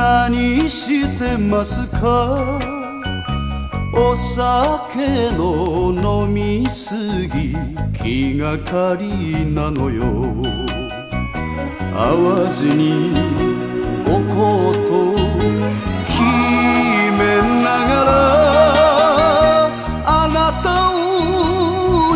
何してますか？お酒の飲みすぎ気がかりなのよ。会わずに